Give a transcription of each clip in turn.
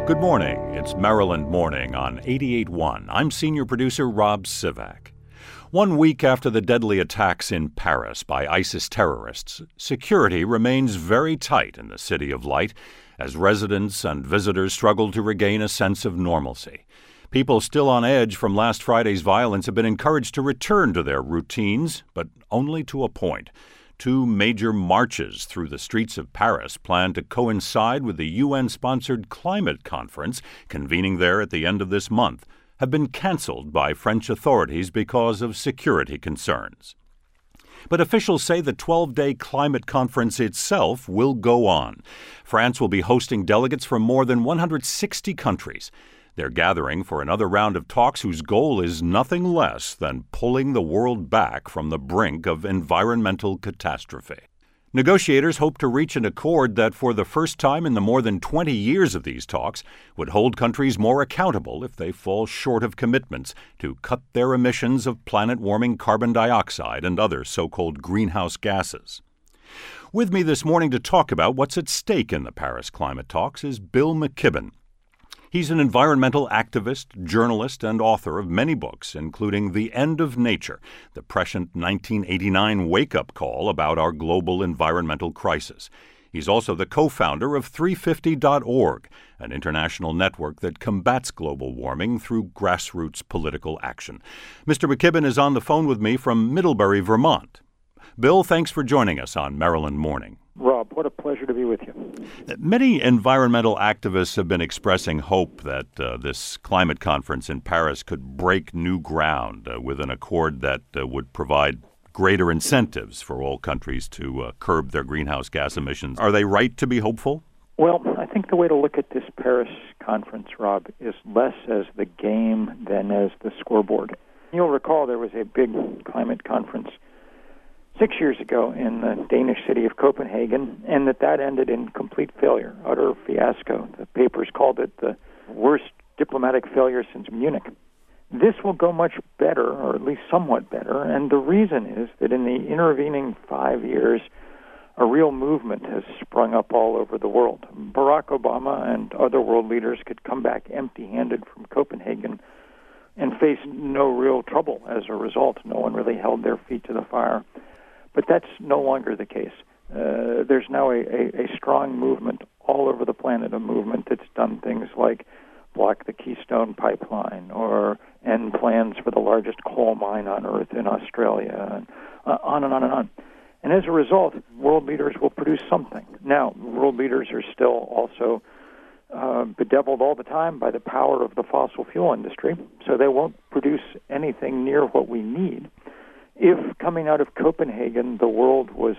Good morning. It's Maryland Morning on 88.1. I'm senior producer Rob Sivak. 1 week after the deadly attacks in Paris by ISIS terrorists, security remains very tight in the City of Light as residents and visitors struggle to regain a sense of normalcy. People still on edge from last Friday's violence have been encouraged to return to their routines, but only to a point. 2 major marches through the streets of Paris planned to coincide with the UN-sponsored climate conference convening there at the end of this month have been canceled by French authorities because of security concerns. But officials say the 12-day climate conference itself will go on. France will be hosting delegates from more than 160 countries. They're gathering for another round of talks whose goal is nothing less than pulling the world back from the brink of environmental catastrophe. Negotiators hope to reach an accord that, for the first time in the more than 20 years of these talks, would hold countries more accountable if they fall short of commitments to cut their emissions of planet-warming carbon dioxide and other so-called greenhouse gases. With me this morning to talk about what's at stake in the Paris climate talks is Bill McKibben. He's an environmental activist, journalist, and author of many books, including The End of Nature, the prescient 1989 wake-up call about our global environmental crisis. He's also the co-founder of 350.org, an international network that combats global warming through grassroots political action. Mr. McKibben is on the phone with me from Middlebury, Vermont. Bill, thanks for joining us on Maryland Morning. Rob, what a pleasure to be with you. Many environmental activists have been expressing hope that this climate conference in Paris could break new ground with an accord that would provide greater incentives for all countries to curb their greenhouse gas emissions. Are they right to be hopeful? Well, I think the way to look at this Paris conference, Rob, is less as the game than as the scoreboard. You'll recall there was a big climate conference 6 years ago in the Danish city of Copenhagen, and that ended in complete failure, utter fiasco. The papers called it the worst diplomatic failure since Munich. This will go much better, or at least somewhat better, and the reason is that in the intervening 5 years, a real movement has sprung up all over the world. Barack Obama and other world leaders could come back empty-handed from Copenhagen and face no real trouble as a result. No one really held their feet to the fire. But that's no longer the case. There's now a strong movement all over the planet, a movement that's done things like block the Keystone Pipeline or end plans for the largest coal mine on Earth in Australia, and on and on and on. And as a result, world leaders will produce something. Now, world leaders are still also bedeviled all the time by the power of the fossil fuel industry, so they won't produce anything near what we need. If coming out of Copenhagen, the world was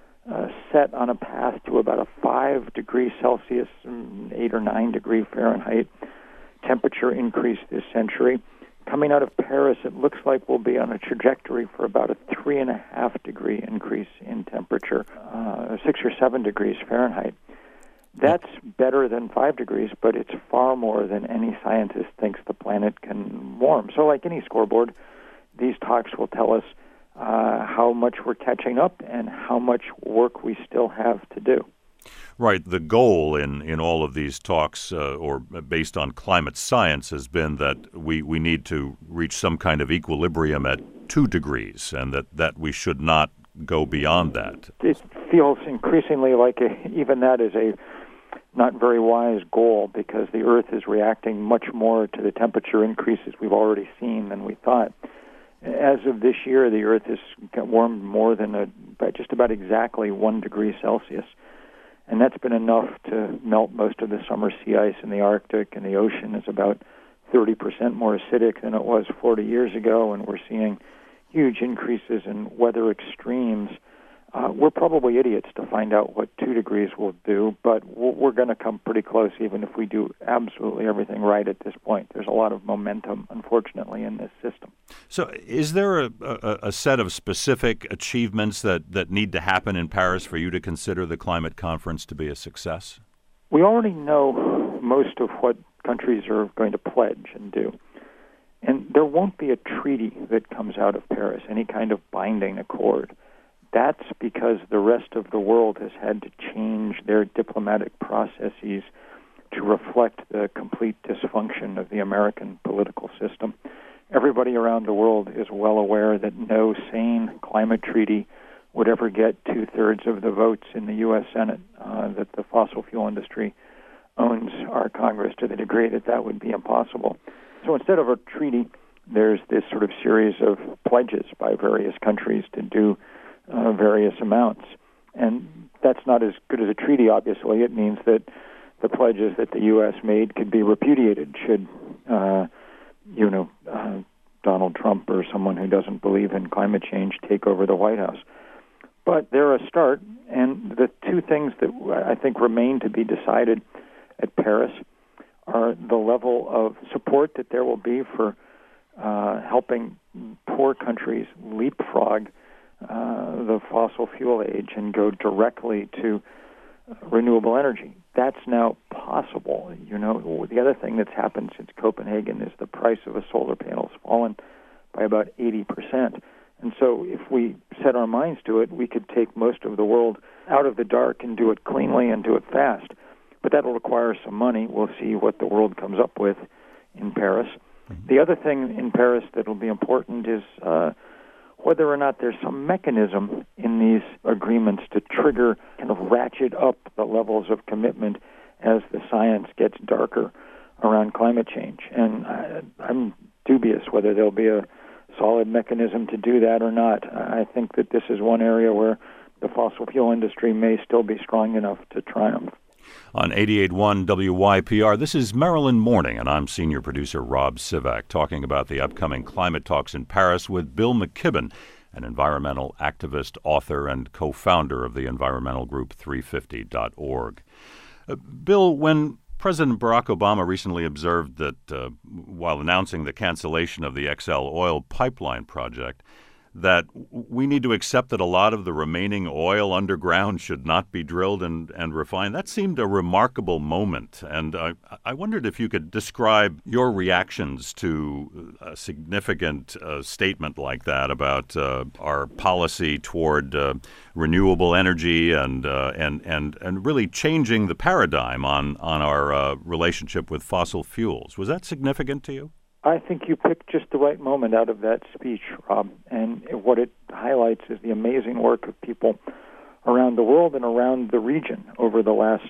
set on a path to about a 5 degrees Celsius, 8 or 9 degree Fahrenheit temperature increase this century, coming out of Paris, it looks like we'll be on a trajectory for about a 3.5 degree increase in temperature, 6 or 7 degrees Fahrenheit. That's better than 5 degrees, but it's far more than any scientist thinks the planet can warm. So like any scoreboard, these talks will tell us how much we're catching up and how much work we still have to do. Right. The goal in all of these talks, or based on climate science, has been that we need to reach some kind of equilibrium at 2 degrees and that we should not go beyond that. It feels increasingly like even that is a not very wise goal, because the Earth is reacting much more to the temperature increases we've already seen than we thought. As of this year, the Earth has warmed more than just about exactly 1 degree Celsius. And that's been enough to melt most of the summer sea ice in the Arctic, and the ocean is about 30% more acidic than it was 40 years ago, and we're seeing huge increases in weather extremes. We're probably idiots to find out what 2 degrees will do, but we're going to come pretty close even if we do absolutely everything right at this point. There's a lot of momentum, unfortunately, in this system. So is there a set of specific achievements that need to happen in Paris for you to consider the climate conference to be a success? We already know most of what countries are going to pledge and do. And there won't be a treaty that comes out of Paris, any kind of binding accord. That's because the rest of the world has had to change their diplomatic processes to reflect the complete dysfunction of the American political system. Everybody around the world is well aware that no sane climate treaty would ever get two-thirds of the votes in the U.S. Senate, that the fossil fuel industry owns our Congress to the degree that that would be impossible. So instead of a treaty, there's this sort of series of pledges by various countries to do various amounts. And that's not as good as a treaty, obviously. It means that the pledges that the U.S. made could be repudiated should, Donald Trump or someone who doesn't believe in climate change take over the White House. But they're a start, and the two things that I think remain to be decided at Paris are the level of support that there will be for helping poor countries leapfrog the fossil fuel age and go directly to renewable energy. That's now possible. The other thing that's happened since Copenhagen is the price of a solar panel has fallen by about 80%. And so if we set our minds to it, we could take most of the world out of the dark and do it cleanly and do it fast. But that'll require some money. We'll see what the world comes up with in Paris. The other thing in Paris that will be important is whether or not there's some mechanism in these agreements to trigger, kind of ratchet up the levels of commitment as the science gets darker around climate change. And I'm dubious whether there'll be a solid mechanism to do that or not. I think that this is one area where the fossil fuel industry may still be strong enough to triumph. On 88.1 WYPR, this is Maryland Morning, and I'm senior producer Rob Sivak, talking about the upcoming climate talks in Paris with Bill McKibben, an environmental activist, author, and co-founder of the environmental group 350.org. Bill, when President Barack Obama recently observed that while announcing the cancellation of the XL oil pipeline project, that we need to accept that a lot of the remaining oil underground should not be drilled and refined. That seemed a remarkable moment. And I wondered if you could describe your reactions to a significant statement like that about our policy toward renewable energy and really changing the paradigm on our relationship with fossil fuels. Was that significant to you? I think you picked just the right moment out of that speech, Rob. And what it highlights is the amazing work of people around the world and around the region over the last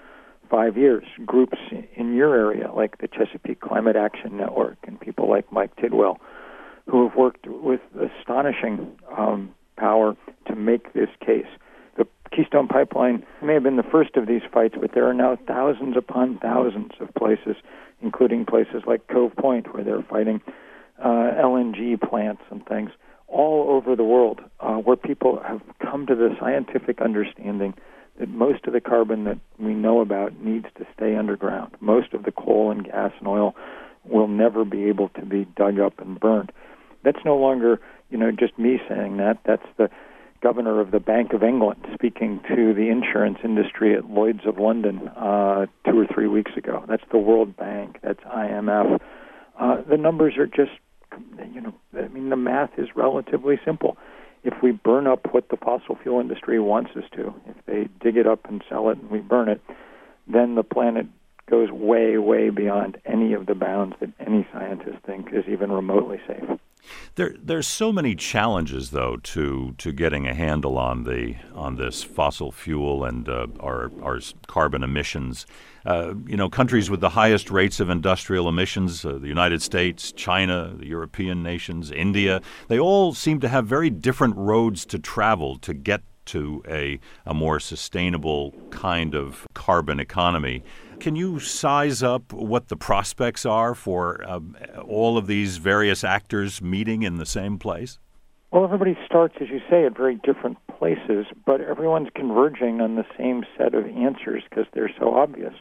5 years. Groups in your area, like the Chesapeake Climate Action Network, and people like Mike Tidwell, who have worked with astonishing power to make this case. The Keystone Pipeline may have been the first of these fights, but there are now thousands upon thousands of places, including places like Cove Point, where they're fighting LNG plants and things all over the world, where people have come to the scientific understanding that most of the carbon that we know about needs to stay underground. Most of the coal and gas and oil will never be able to be dug up and burned. That's no longer, just me saying that. That's the governor of the Bank of England speaking to the insurance industry at Lloyd's of London 2 or 3 weeks ago. That's the World Bank. That's IMF. The numbers are just, the math is relatively simple. If we burn up what the fossil fuel industry wants us to, if they dig it up and sell it and we burn it, then the planet goes way, way beyond any of the bounds that any scientist thinks is even remotely safe. There's so many challenges, though, to getting a handle on this fossil fuel and our carbon emissions. Countries with the highest rates of industrial emissions, the United States, China, the European nations, India, they all seem to have very different roads to travel to get to a more sustainable kind of carbon economy. Can you size up what the prospects are for all of these various actors meeting in the same place? Well, everybody starts, as you say, at very different places, but everyone's converging on the same set of answers because they're so obvious.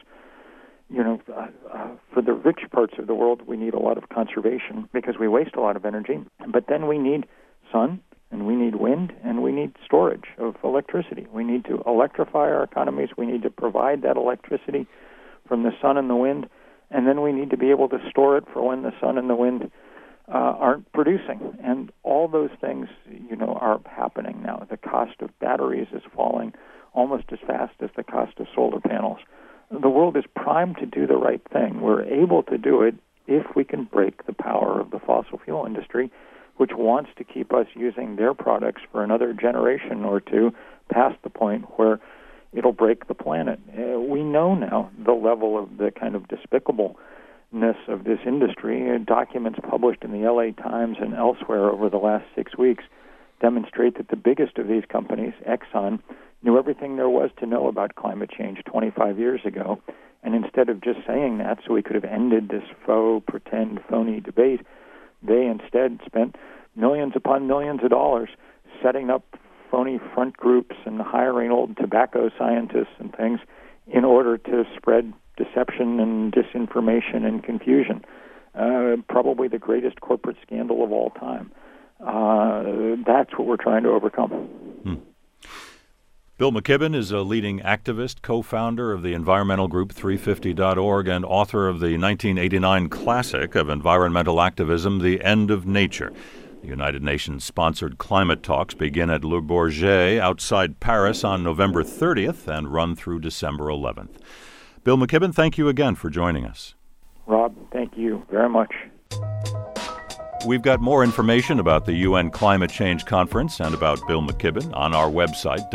For the rich parts of the world, we need a lot of conservation because we waste a lot of energy, but then we need sun, and we need wind, and we need storage of electricity. We need to electrify our economies. We need to provide that electricity from the sun and the wind, and then we need to be able to store it for when the sun and the wind aren't producing. And all those things, are happening now. The cost of batteries is falling almost as fast as the cost of solar panels. the world is primed to do the right thing. We're able to do it if we can break the power of the fossil fuel industry, which wants to keep us using their products for another generation or two past the point where it'll break the planet. We know now the level of the kind of despicableness of this industry. Documents published in the LA Times and elsewhere over the last 6 weeks demonstrate that the biggest of these companies, Exxon, knew everything there was to know about climate change 25 years ago. And instead of just saying that so we could have ended this faux, pretend, phony debate, they instead spent millions upon millions of dollars setting up phony front groups and hiring old tobacco scientists and things in order to spread deception and disinformation and confusion. Probably the greatest corporate scandal of all time. That's what we're trying to overcome. Bill McKibben is a leading activist, co-founder of the environmental group 350.org, and author of the 1989 classic of environmental activism, The End of Nature. The United Nations-sponsored climate talks begin at Le Bourget outside Paris on November 30th and run through December 11th. Bill McKibben, thank you again for joining us. Rob, thank you very much. We've got more information about the UN Climate Change Conference and about Bill McKibben on our website,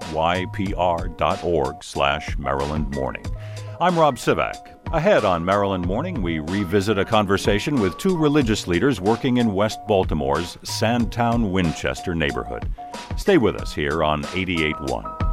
wypr.org/Maryland Morning. I'm Rob Sivak. Ahead on Maryland Morning, we revisit a conversation with two religious leaders working in West Baltimore's Sandtown-Winchester neighborhood. Stay with us here on 88.1.